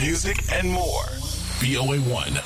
music, and more. VOA1.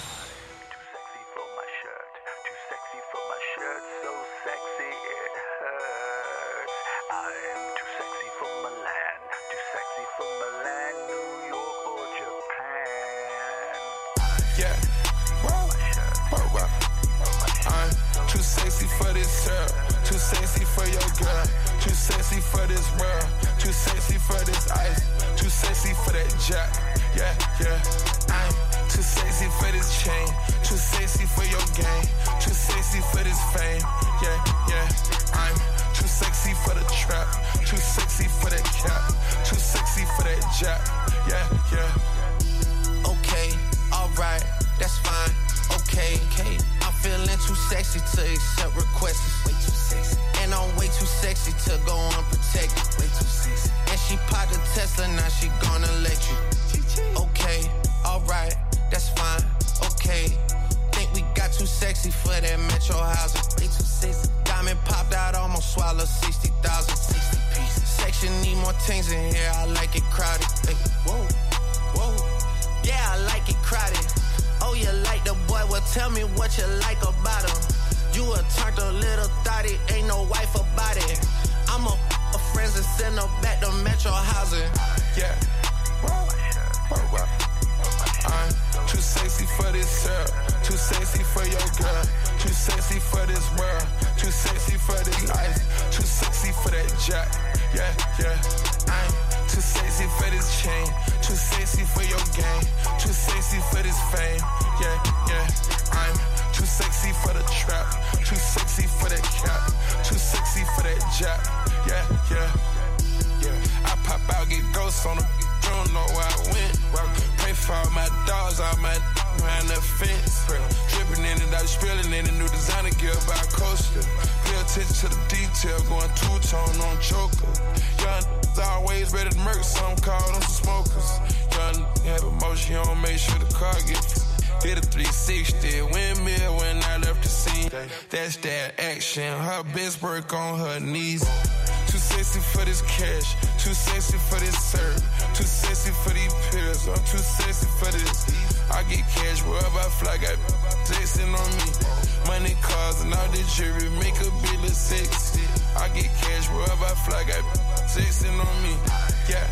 That's that action. Her best work on her knees. Too sexy for this cash. Too sexy for this serve. Too sexy for these pills. I'm too sexy for this. I get cash wherever I fly. Got texting on me. Money, cars, and all this jewelry. Make a bill of sexy. I get cash wherever I fly. Got texting on me. Yeah.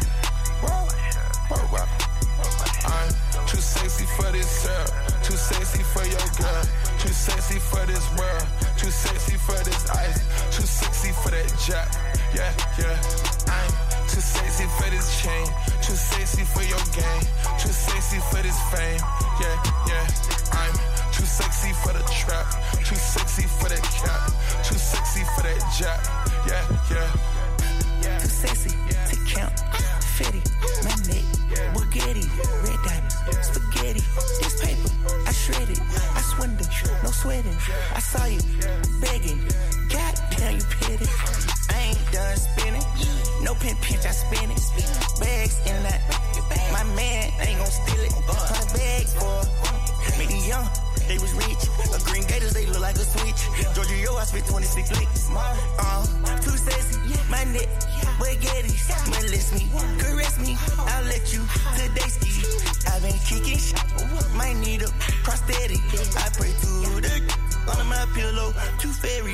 I'm too sexy for this serve. Too sexy for your girl. Too sexy for this world. Too sexy for this ice. Too sexy for that jack. Yeah, yeah. I'm too sexy for this chain. Too sexy for your game. Too sexy for this fame. Yeah, yeah. I'm too sexy for the trap. Too sexy for that cap. Too sexy for that jack. Yeah, yeah. Too sexy to count. Fetty, my neck, Bugatti, red diamonds, spaghetti. This paper, I shred it. I swindle, no sweating. I saw you begging. Goddamn, you petty. I ain't done spinning. No pinch, I spin it. Bags in that. My man ain't gon' steal it. 100 bags for me. The young, they was rich. A Green Gators, they look like a switch. Georgia, yo, I spent 26 licks. Too sexy, my neck, spaghettis. Molest me, caress me, I'll let you today ski. I've been kicking shit, might need a prosthetic. I pray to the under my pillow, too fairy.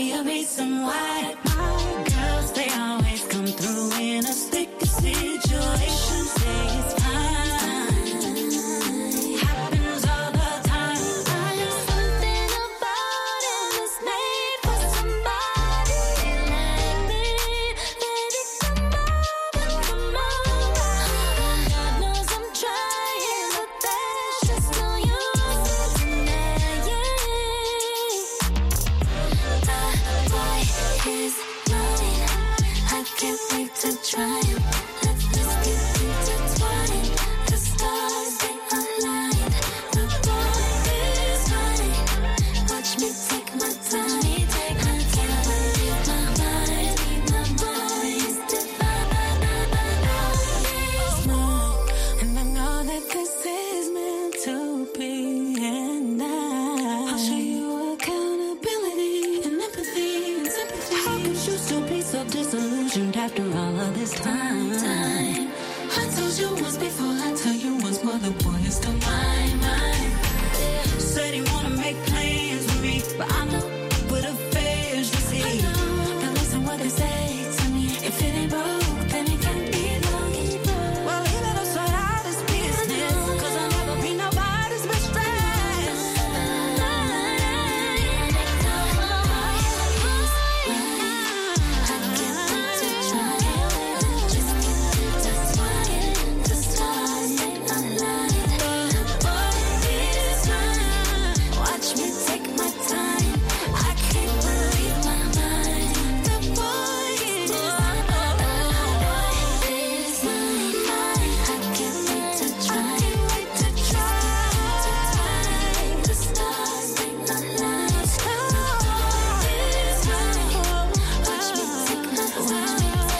be a reason why my girls, they always come through in a sticky situation. Say it's fine, happens all the time. There's something about it that's made for somebody like me. Baby, come on, God knows I'm trying, but there's just no use in that, yeah. Is mine. I can't wait to try it. Let's get intertwined. The stars, they align. The boy is mine. Watch me take my time. I can't believe my mind. My body's divine. And I know that this is meant to be. And I'll show you accountability and empathy. How could you still be so disillusioned after all of this time? I told you once before, I tell you once more, the boy is still mine. Said he wanna make plans with me, but I know what affairs you see. Now listen what they say to me. If it ain't broke, then it can't be broke. Well, he let us sort out his business, 'cause I'll never be nobody's mistress. Watch me take my time. I can't believe my mind. The boy is mine. I can't wait to try. The stars, they align. Watch me take my time.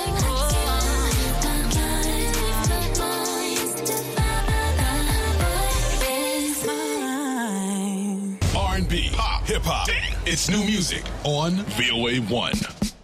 R&B, pop, hip-hop. It's new music on VOA1.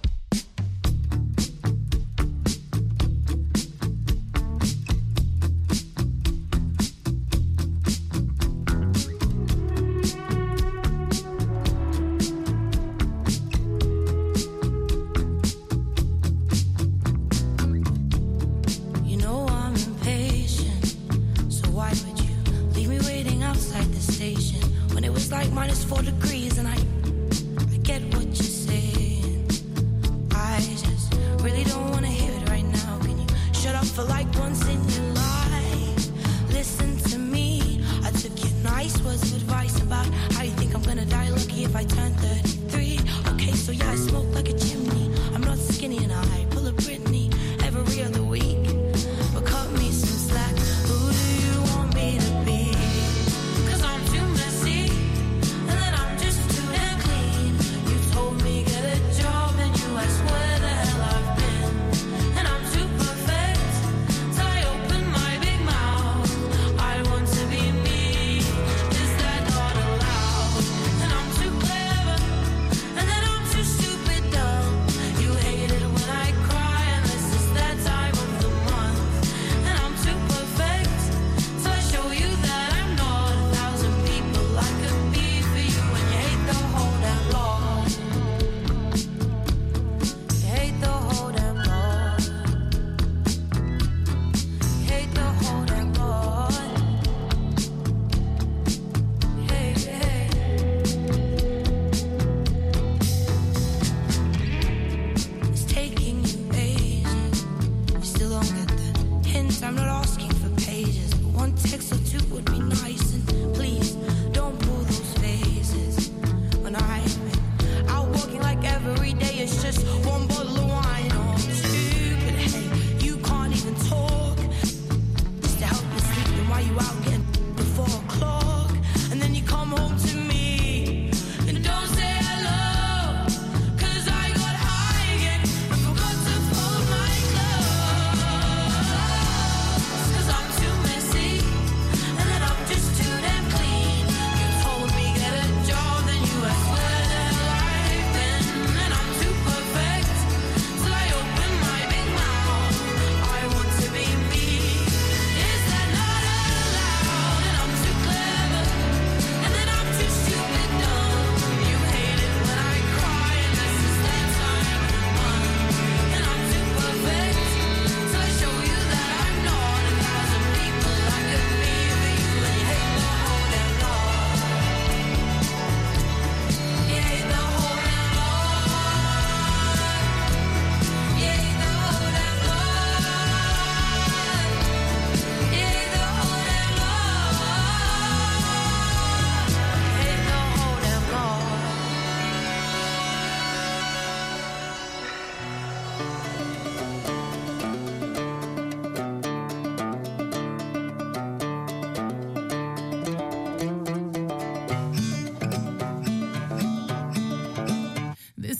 You know I'm impatient, so why would you leave me waiting outside the station when it was like -4 degrees? And I get what you're saying. I just really don't want to hear it right now. Can you shut up for like once in your life? Listen to me. I took your nice words of advice about how you think I'm gonna die lucky if I turn 33. Okay, so yeah, I smoke like a chimney. I'm not skinny and I pull a Britney every other week. But cut me some slack. Who do you want me to be? 'Cause I'm too messy, and then I'm just too damn clean. You told me get a job, and you asked where the hell I've been. And I'm too perfect, so I open my big mouth. I want to be me, is that not allowed? And I'm too clever, and then I'm too stupid, dumb.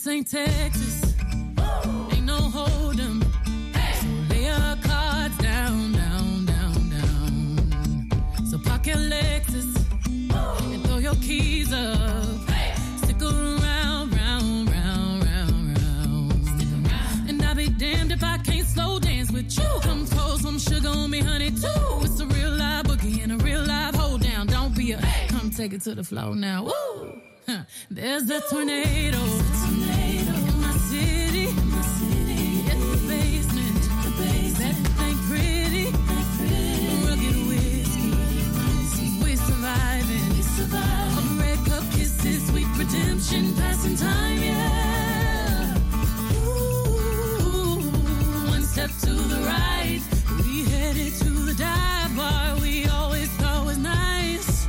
ain't Texas. Ain't no hold 'em. So lay your cards down, down, down, down. So park your Lexus and throw your keys up. Stick around, round, round, round, round. And I'll be damned if I can't slow dance with you. Come pour some sugar on me, honey, too. It's a real live boogie and a real live hold down. Don't be a come take it to the floor now. Woo! There's a tornado in my city. In the basement. That ain't pretty. Rugged whiskey. We surviving. A red cup kisses, sweet redemption, passing time, yeah. Ooh, one step to the right. We headed to the dive bar we always thought was nice.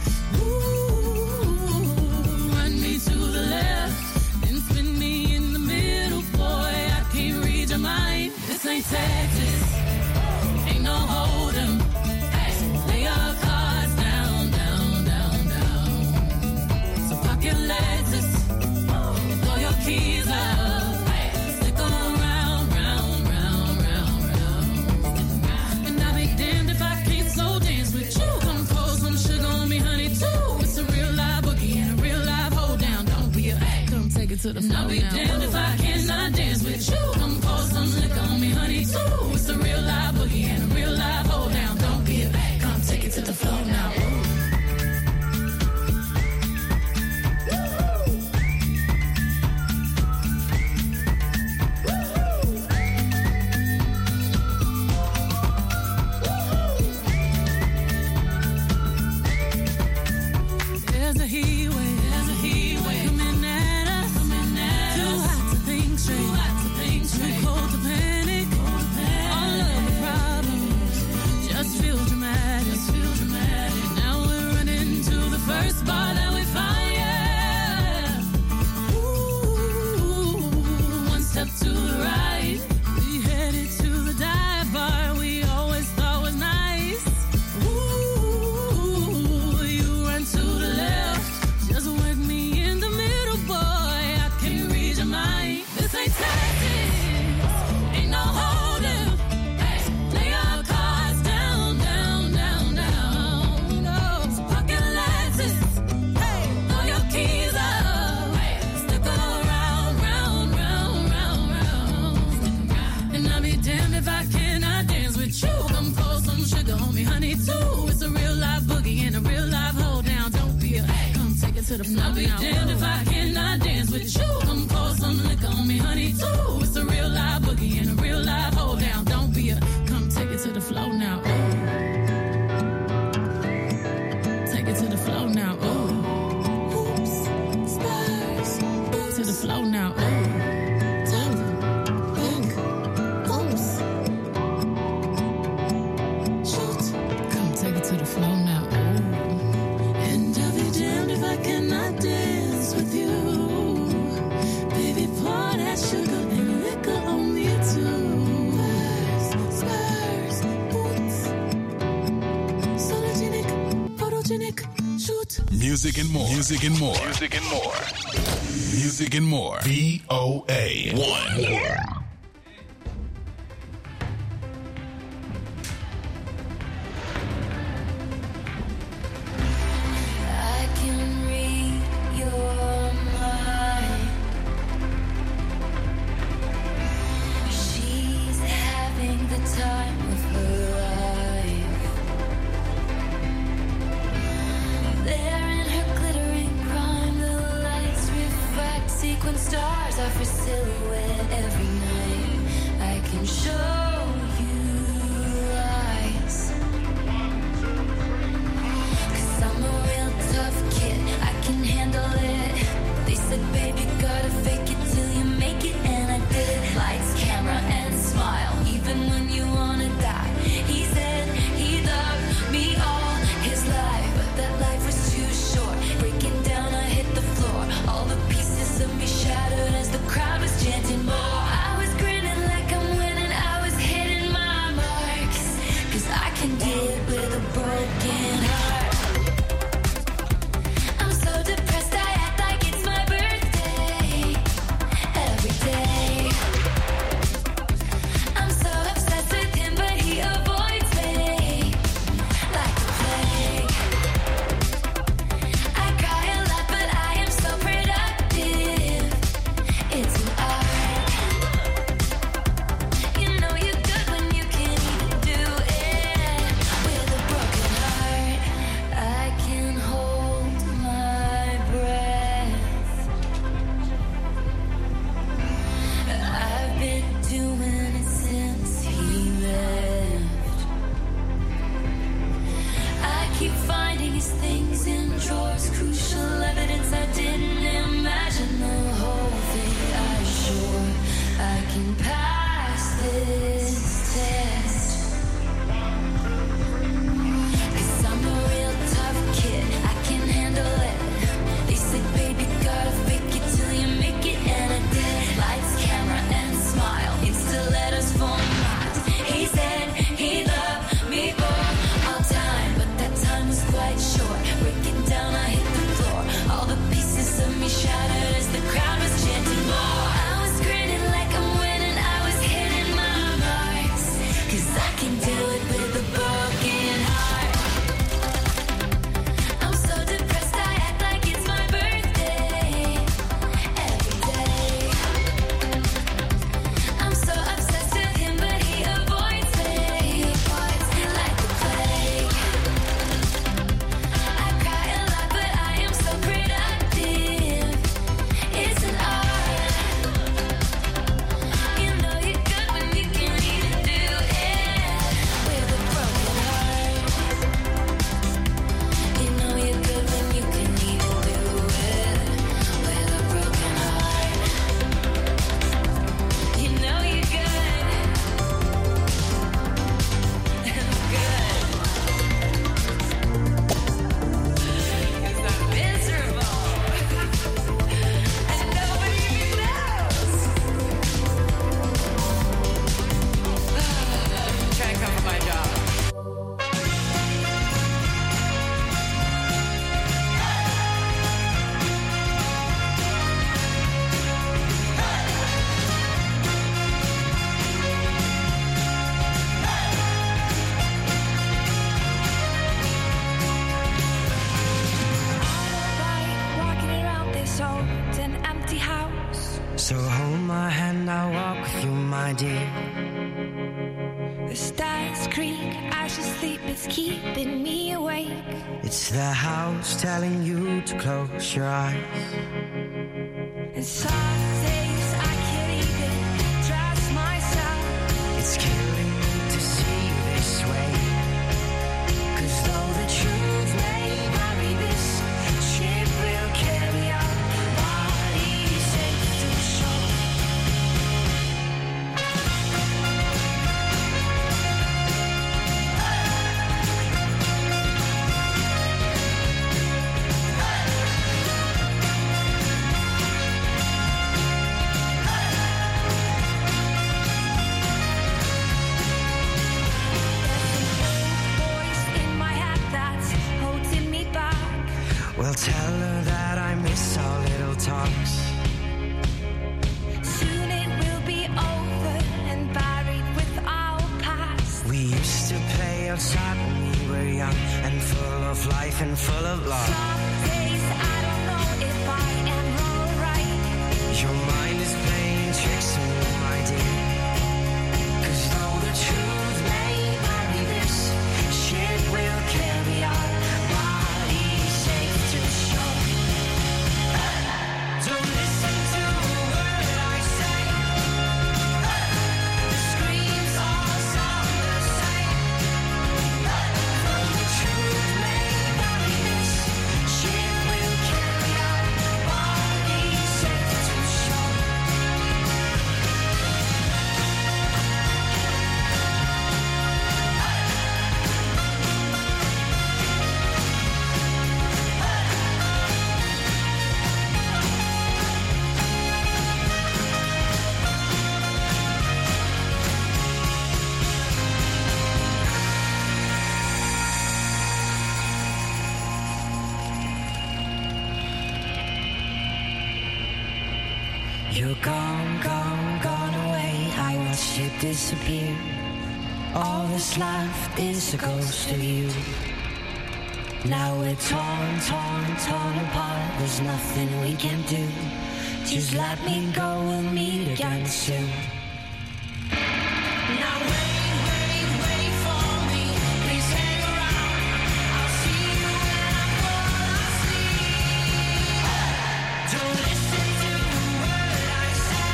This ain't Texas, ain't no hold 'em. Lay your cards down, down, down, down. So park your Lexus and throw your keys up. Stick around, round, round, round, round. And I'll be damned if I can't slow dance with you. Come pour some sugar on me, honey, too. It's a real live boogie and a real live hold down. Don't be a come take it to the floor. I'll be damned if I cannot dance with you. Come pour some liquor on me, honey, too. It's a real live boogie and a real live hold down. Don't be a come take it to the floor now. There's a heat wave coming at us. Too hot to think straight. Too cold to panic. All of the problems just feel dramatic. Now we're running to the first bar that we find, yeah. Ooh, one step to the right. We headed to the dive bar we always thought was nice. Ooh, you run to the left. Just wake me in the middle, boy. I can't read your mind. This ain't Texas. Ain't no hold 'em. Lay your cards down, down, down, down. No, so park your Lexus. Throw your keys up. Stick around, round, round, round, round. And I'll be damned if I cannot dance with you. Come pour some sugar on me, honey, too. It's a real live boogie and a real live hold down. Don't be a come take it to the floor. I'll be damned if I cannot dance with you. Come pour some liquor on me, honey, too. It's a real live boogie and a real live hold down. Don't be a come take it to the floor now. Ooh. Take it to the floor now. Ooh. Oops. Spurs. To the floor now. Ooh. Oops. Shoot. Come take it to the floor now. Ooh. And I'll be damned if I cannot dance with you. Baby, pour that sugar and liquor on me too. Spurs, boots, sologenic, photogenic, shoot. Music and more. Music and more. Music and more. Music and more. VOA1. I can read your mind. She's having the time of her life. There in her glittering prime, the lights refract. Sequin stars are for silhouette every night. I can show you eyes. 'Cause I'm a real tough kid, I can handle it. They said, baby, gotta fake it till you make it, and I did. Lights, camera, and smile, even when you wanna die. He said he loved me all his life, but that life was too short. Breaking down, I hit the floor. All the pieces of me shattered as the crowd was chanting more. I was grinning like I'm winning, I was hold my hand, I'll walk with you, my dear. The stars creak as you sleep, it's keeping me awake. It's the house telling you to close your eyes. And some days I can't even trust myself. It's killing me to see you this way. 'Cause though the truth may vary, this ship will carry our bodies safe to shore. Well, tell her that I miss our little talks. Soon it will be over and buried with our past. We used to play outside when we were young and full of life and full of love. Some days I don't know if I am alright. Your mind is playing tricks on me, my dear. 'Cause though the truth may vary, this ship will carry our bodies safe to shore. Don't listen to a word I say. The screams all sound the same. Though the truth may vary, this ship will carry our bodies safe to shore. You're gone, gone, gone away. I watched you disappear. All that's left is a ghost of you. Now we're torn, torn, torn apart. There's nothing we can do. Just let me go, we'll meet again soon. Now wait, wait, wait for me. Please hang around. I'll see you when I fall asleep. Don't listen to a word I say.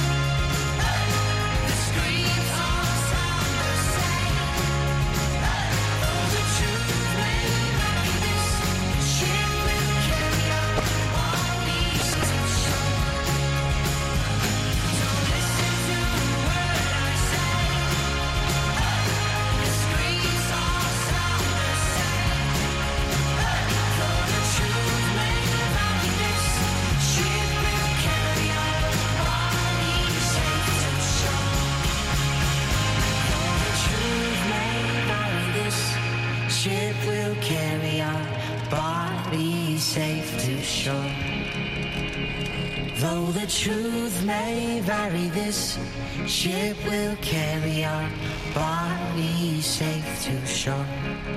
The screams all sound the same. Though the truth may vary, this ship will carry our bodies to shore. Don't listen to a word I say. The screams all sound the same. Though the truth may vary, this ship will carry our bodies safe to shore. Though the truth may vary, this ship will carry our bodies safe to shore. Though the truth may vary, this ship will carry our bodies safe to shore.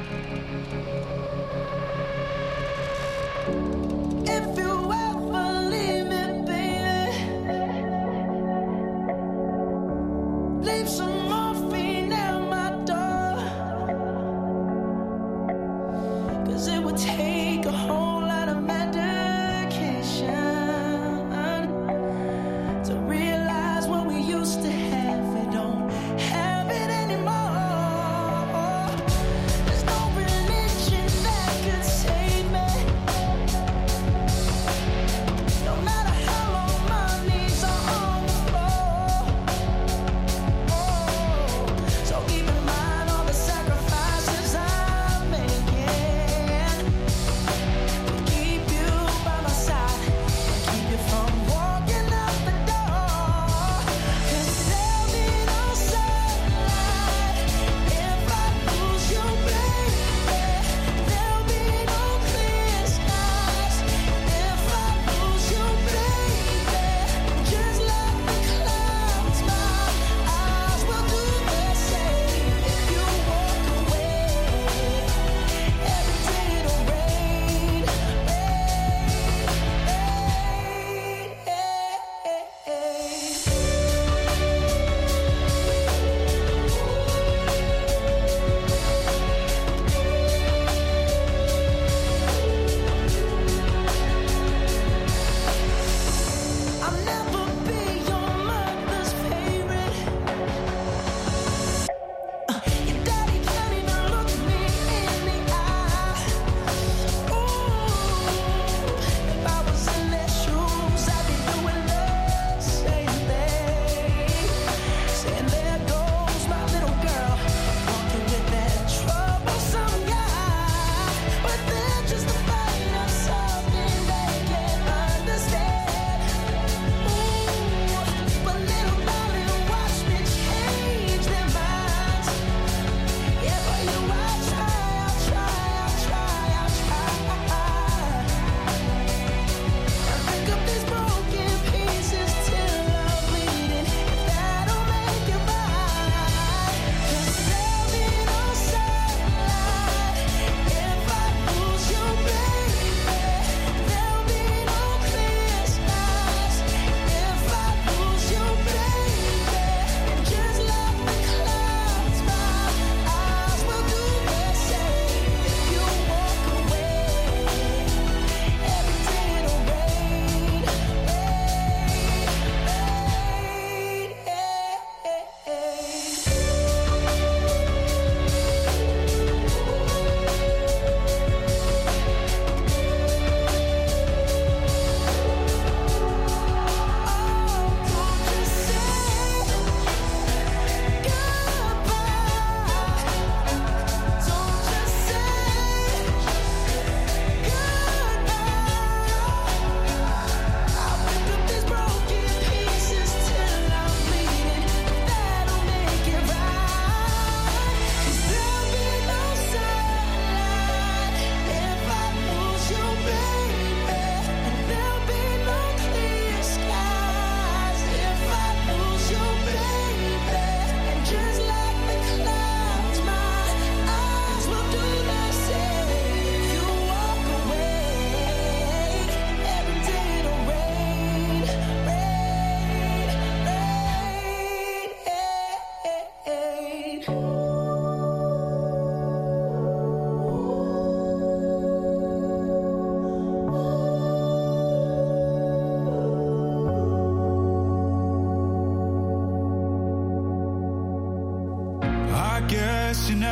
If you ever leave me, baby, leave some morphine at my door. 'Cause it would take a whole lot of medication to realize what we used to have. We don't have it anymore. There's no religion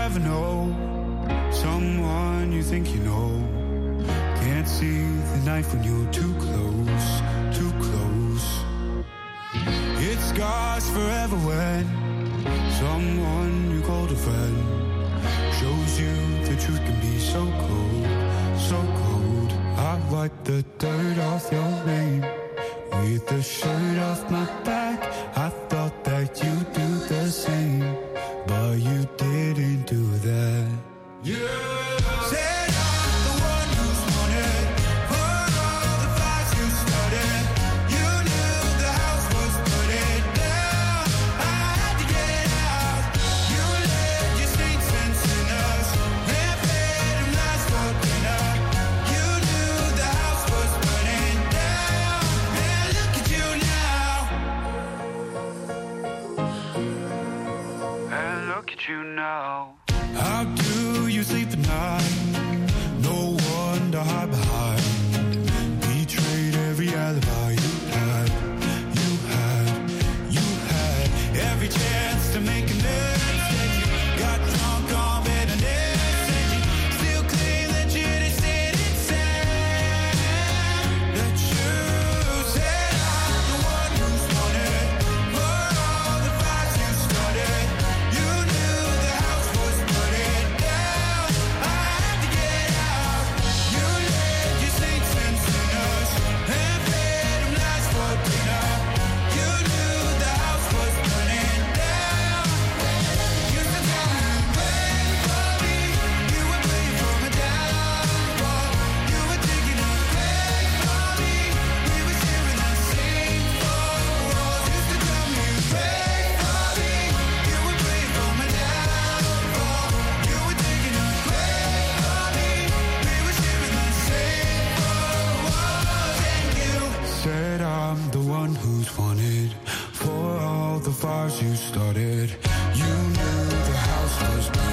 never know someone you think you know. Can't see the knife when you're too close, too close. It scars forever when someone you called a friend shows you the truth can be so cold, so cold. I wipe the dirt off your name with the shirt off my back. I thought that you'd do the same, but you didn't do that. Said I'm the one who's wanted for all the fights you started. You knew the house was burning down. I had to get out. You let your saints and sinners and fed them lies for dinner. You knew the house was burning down. And look at you now. And look at you now. How do you sleep at night? No one to hide behind. Betrayed every alibi you had. Every chance to make amends. You got drunk on bitterness, and you still claim that you didn't say that you said I'm the one who's wanted for all the fights you started. You knew the house was burning down. I had to get out. You led your saints and sinners and fed them lies for dinner. You knew the house was burning down. You used to tell me you prayed for me. You were praying for my downfall. You were digging a grave for me. We were sharing the same four walls. Used to tell me you prayed for me. You were praying for my downfall. You were digging a grave for me. We were sharing the same four walls. And you said I'm the one who's wanted for all the fires you started. You knew the house was burning.